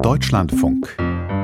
Deutschlandfunk.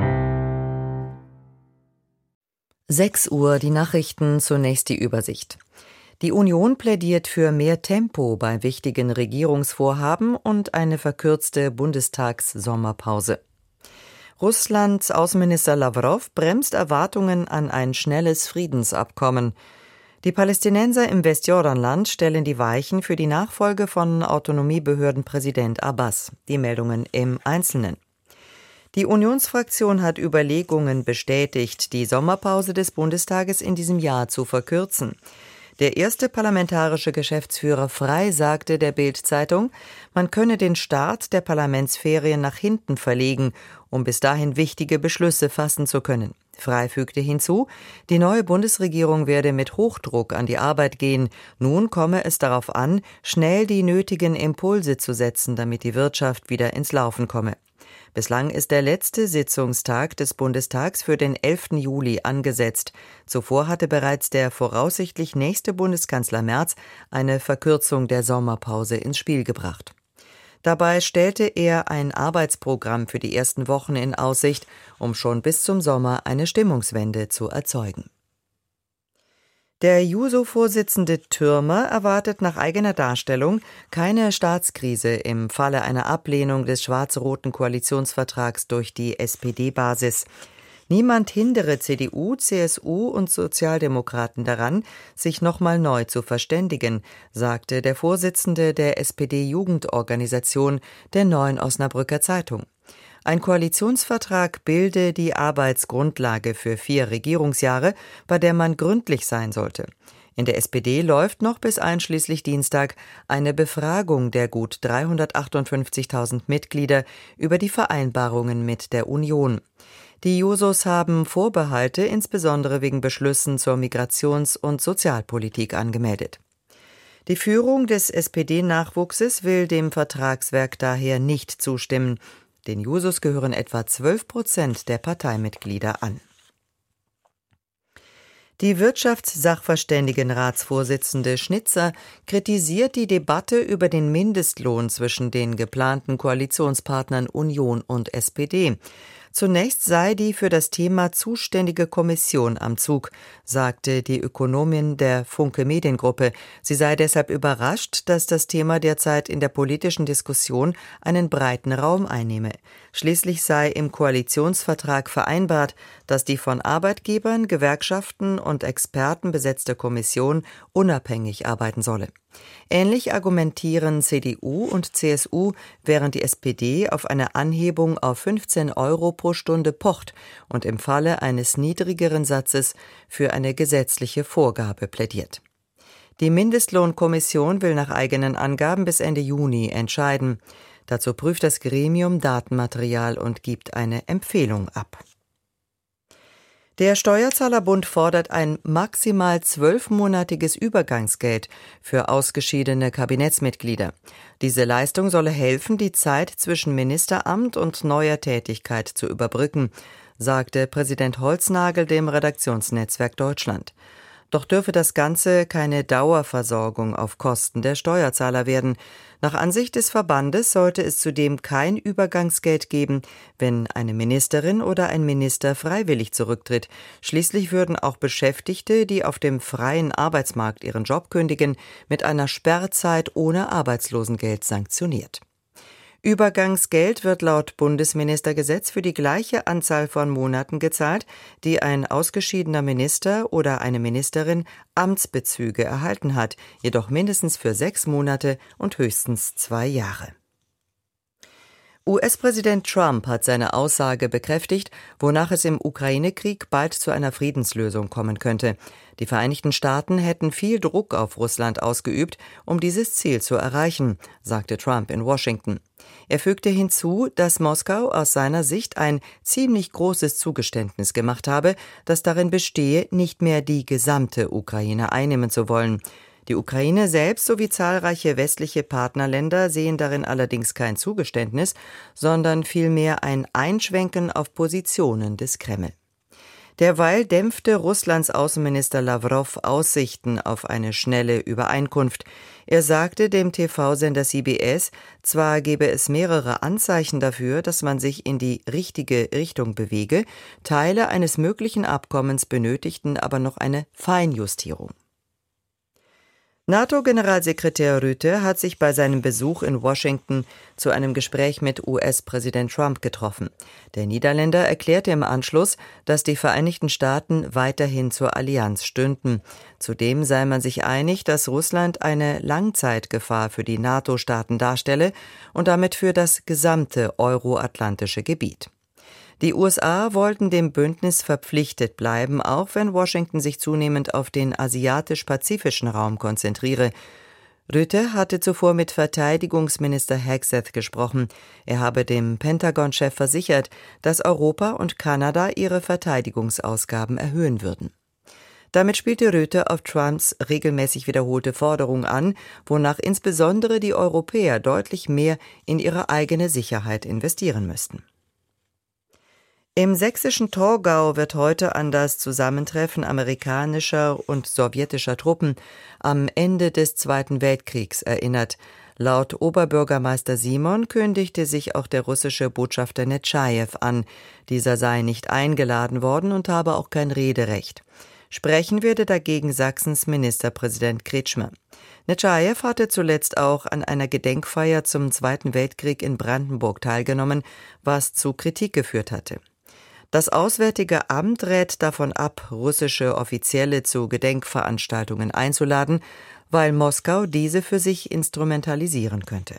6 Uhr, die Nachrichten, zunächst die Übersicht. Die Union plädiert für mehr Tempo bei wichtigen Regierungsvorhaben und eine verkürzte Bundestagssommerpause. Russlands Außenminister Lawrow bremst Erwartungen an ein schnelles Friedensabkommen. Die Palästinenser im Westjordanland stellen die Weichen für die Nachfolge von Autonomiebehördenpräsident Abbas. Die Meldungen im Einzelnen. Die Unionsfraktion hat Überlegungen bestätigt, die Sommerpause des Bundestages in diesem Jahr zu verkürzen. Der erste parlamentarische Geschäftsführer Frey sagte der Bild-Zeitung, man könne den Start der Parlamentsferien nach hinten verlegen, um bis dahin wichtige Beschlüsse fassen zu können. Frey fügte hinzu, die neue Bundesregierung werde mit Hochdruck an die Arbeit gehen. Nun komme es darauf an, schnell die nötigen Impulse zu setzen, damit die Wirtschaft wieder ins Laufen komme. Bislang ist der letzte Sitzungstag des Bundestags für den 11. Juli angesetzt. Zuvor hatte bereits der voraussichtlich nächste Bundeskanzler Merz eine Verkürzung der Sommerpause ins Spiel gebracht. Dabei stellte er ein Arbeitsprogramm für die ersten Wochen in Aussicht, um schon bis zum Sommer eine Stimmungswende zu erzeugen. Der Juso-Vorsitzende Thürmer erwartet nach eigener Darstellung keine Staatskrise im Falle einer Ablehnung des schwarz-roten Koalitionsvertrags durch die SPD-Basis. Niemand hindere CDU, CSU und Sozialdemokraten daran, sich nochmal neu zu verständigen, sagte der Vorsitzende der SPD-Jugendorganisation der Neuen Osnabrücker Zeitung. Ein Koalitionsvertrag bilde die Arbeitsgrundlage für 4 Regierungsjahre, bei der man gründlich sein sollte. In der SPD läuft noch bis einschließlich Dienstag eine Befragung der gut 358.000 Mitglieder über die Vereinbarungen mit der Union. Die Jusos haben Vorbehalte, insbesondere wegen Beschlüssen zur Migrations- und Sozialpolitik angemeldet. Die Führung des SPD-Nachwuchses will dem Vertragswerk daher nicht zustimmen. Den Jusos gehören etwa 12% der Parteimitglieder an. Die Wirtschaftssachverständigenratsvorsitzende Schnitzer kritisiert die Debatte über den Mindestlohn zwischen den geplanten Koalitionspartnern Union und SPD. Zunächst sei die für das Thema zuständige Kommission am Zug, sagte die Ökonomin der Funke Mediengruppe. Sie sei deshalb überrascht, dass das Thema derzeit in der politischen Diskussion einen breiten Raum einnehme. Schließlich sei im Koalitionsvertrag vereinbart, dass die von Arbeitgebern, Gewerkschaften und Experten besetzte Kommission unabhängig arbeiten solle. Ähnlich argumentieren CDU und CSU, während die SPD auf eine Anhebung auf 15 € pro Stunde pocht und im Falle eines niedrigeren Satzes für eine gesetzliche Vorgabe plädiert. Die Mindestlohnkommission will nach eigenen Angaben bis Ende Juni entscheiden. Dazu prüft das Gremium Datenmaterial und gibt eine Empfehlung ab. Der Steuerzahlerbund fordert ein maximal 12-monatiges Übergangsgeld für ausgeschiedene Kabinettsmitglieder. Diese Leistung solle helfen, die Zeit zwischen Ministeramt und neuer Tätigkeit zu überbrücken, sagte Präsident Holznagel dem Redaktionsnetzwerk Deutschland. Doch dürfe das Ganze keine Dauerversorgung auf Kosten der Steuerzahler werden. Nach Ansicht des Verbandes sollte es zudem kein Übergangsgeld geben, wenn eine Ministerin oder ein Minister freiwillig zurücktritt. Schließlich würden auch Beschäftigte, die auf dem freien Arbeitsmarkt ihren Job kündigen, mit einer Sperrzeit ohne Arbeitslosengeld sanktioniert. Übergangsgeld wird laut Bundesministergesetz für die gleiche Anzahl von Monaten gezahlt, die ein ausgeschiedener Minister oder eine Ministerin Amtsbezüge erhalten hat, jedoch mindestens für 6 Monate und höchstens 2 Jahre. US-Präsident Trump hat seine Aussage bekräftigt, wonach es im Ukraine-Krieg bald zu einer Friedenslösung kommen könnte. Die Vereinigten Staaten hätten viel Druck auf Russland ausgeübt, um dieses Ziel zu erreichen, sagte Trump in Washington. Er fügte hinzu, dass Moskau aus seiner Sicht ein ziemlich großes Zugeständnis gemacht habe, das darin bestehe, nicht mehr die gesamte Ukraine einnehmen zu wollen. Die Ukraine selbst sowie zahlreiche westliche Partnerländer sehen darin allerdings kein Zugeständnis, sondern vielmehr ein Einschwenken auf Positionen des Kreml. Derweil dämpfte Russlands Außenminister Lawrow Aussichten auf eine schnelle Übereinkunft. Er sagte dem TV-Sender CBS, zwar gebe es mehrere Anzeichen dafür, dass man sich in die richtige Richtung bewege, Teile eines möglichen Abkommens benötigten aber noch eine Feinjustierung. NATO-Generalsekretär Rutte hat sich bei seinem Besuch in Washington zu einem Gespräch mit US-Präsident Trump getroffen. Der Niederländer erklärte im Anschluss, dass die Vereinigten Staaten weiterhin zur Allianz stünden. Zudem sei man sich einig, dass Russland eine Langzeitgefahr für die NATO-Staaten darstelle und damit für das gesamte euroatlantische Gebiet. Die USA wollten dem Bündnis verpflichtet bleiben, auch wenn Washington sich zunehmend auf den asiatisch-pazifischen Raum konzentriere. Rutte hatte zuvor mit Verteidigungsminister Hegseth gesprochen. Er habe dem Pentagon-Chef versichert, dass Europa und Kanada ihre Verteidigungsausgaben erhöhen würden. Damit spielte Rutte auf Trumps regelmäßig wiederholte Forderung an, wonach insbesondere die Europäer deutlich mehr in ihre eigene Sicherheit investieren müssten. Im sächsischen Torgau wird heute an das Zusammentreffen amerikanischer und sowjetischer Truppen am Ende des Zweiten Weltkriegs erinnert. Laut Oberbürgermeister Simon kündigte sich auch der russische Botschafter Netschajew an. Dieser sei nicht eingeladen worden und habe auch kein Rederecht. Sprechen werde dagegen Sachsens Ministerpräsident Kretschmer. Netschajew hatte zuletzt auch an einer Gedenkfeier zum Zweiten Weltkrieg in Brandenburg teilgenommen, was zu Kritik geführt hatte. Das Auswärtige Amt rät davon ab, russische Offizielle zu Gedenkveranstaltungen einzuladen, weil Moskau diese für sich instrumentalisieren könnte.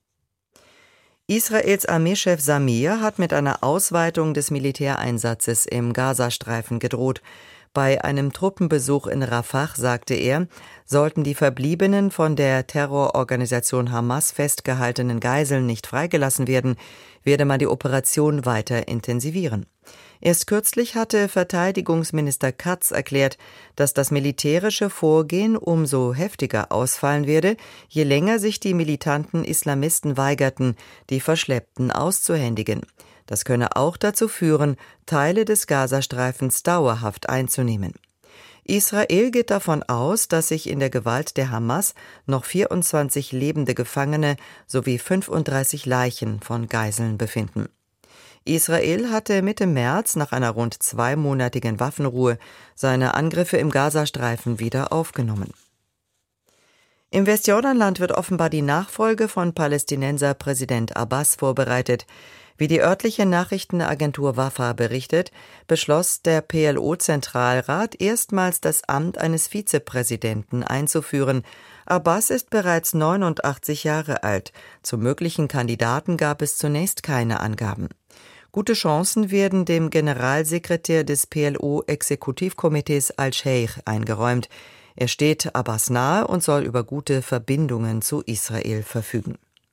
Israels Armeechef Samir hat mit einer Ausweitung des Militäreinsatzes im Gazastreifen gedroht. Bei einem Truppenbesuch in Rafah sagte er, sollten die verbliebenen von der Terrororganisation Hamas festgehaltenen Geiseln nicht freigelassen werden, werde man die Operation weiter intensivieren. Erst kürzlich hatte Verteidigungsminister Katz erklärt, dass das militärische Vorgehen umso heftiger ausfallen werde, je länger sich die militanten Islamisten weigerten, die Verschleppten auszuhändigen. Das könne auch dazu führen, Teile des Gazastreifens dauerhaft einzunehmen. Israel geht davon aus, dass sich in der Gewalt der Hamas noch 24 lebende Gefangene sowie 35 Leichen von Geiseln befinden. Israel hatte Mitte März nach einer rund 2-monatigen Waffenruhe seine Angriffe im Gazastreifen wieder aufgenommen. Im Westjordanland wird offenbar die Nachfolge von Palästinenser Präsident Abbas vorbereitet. Wie die örtliche Nachrichtenagentur Wafa berichtet, beschloss der PLO-Zentralrat erstmals das Amt eines Vizepräsidenten einzuführen. Abbas ist bereits 89 Jahre alt. Zu möglichen Kandidaten gab es zunächst keine Angaben. Gute Chancen werden dem Generalsekretär des PLO-Exekutivkomitees Al-Sheikh eingeräumt. Er steht Abbas nahe und soll über gute Verbindungen zu Israel verfügen.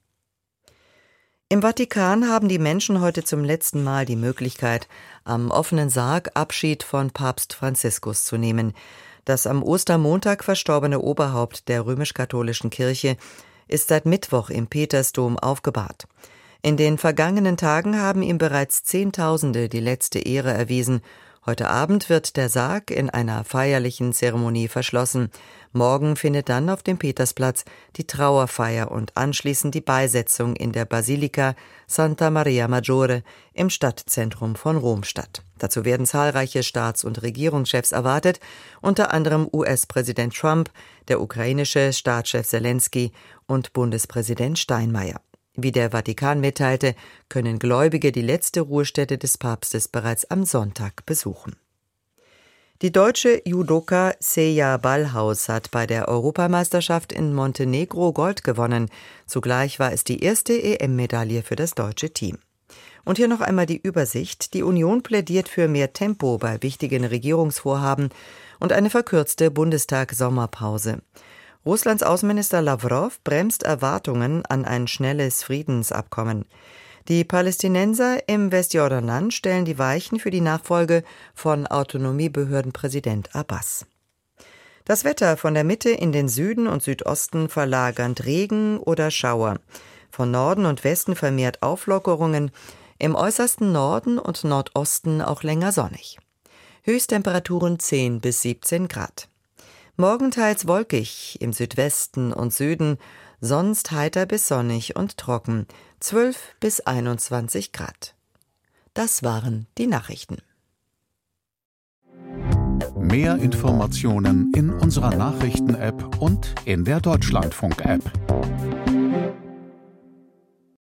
Im Vatikan haben die Menschen heute zum letzten Mal die Möglichkeit, am offenen Sarg Abschied von Papst Franziskus zu nehmen. Das am Ostermontag verstorbene Oberhaupt der römisch-katholischen Kirche ist seit Mittwoch im Petersdom aufgebahrt. In den vergangenen Tagen haben ihm bereits Zehntausende die letzte Ehre erwiesen. Heute Abend wird der Sarg in einer feierlichen Zeremonie verschlossen. Morgen findet dann auf dem Petersplatz die Trauerfeier und anschließend die Beisetzung in der Basilika Santa Maria Maggiore im Stadtzentrum von Rom statt. Dazu werden zahlreiche Staats- und Regierungschefs erwartet, unter anderem US-Präsident Trump, der ukrainische Staatschef Selensky und Bundespräsident Steinmeier. Wie der Vatikan mitteilte, können Gläubige die letzte Ruhestätte des Papstes bereits am Sonntag besuchen. Die deutsche Judoka Seja Ballhaus hat bei der Europameisterschaft in Montenegro Gold gewonnen. Zugleich war es die erste EM-Medaille für das deutsche Team. Und hier noch einmal die Übersicht. Die Union plädiert für mehr Tempo bei wichtigen Regierungsvorhaben und eine verkürzte Bundestag-Sommerpause. Russlands Außenminister Lawrow bremst Erwartungen an ein schnelles Friedensabkommen. Die Palästinenser im Westjordanland stellen die Weichen für die Nachfolge von Autonomiebehördenpräsident Abbas. Das Wetter: von der Mitte in den Süden und Südosten verlagernd Regen oder Schauer. Von Norden und Westen vermehrt Auflockerungen. Im äußersten Norden und Nordosten auch länger sonnig. Höchsttemperaturen 10 bis 17 Grad. Morgen teils wolkig im Südwesten und Süden, sonst heiter bis sonnig und trocken, 12 bis 21 Grad. Das waren die Nachrichten. Mehr Informationen in unserer Nachrichten-App und in der Deutschlandfunk-App.